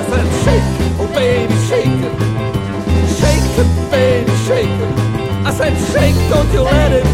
said shake, oh baby shake it. Shake it, baby, shake it. I said shake, don't you let it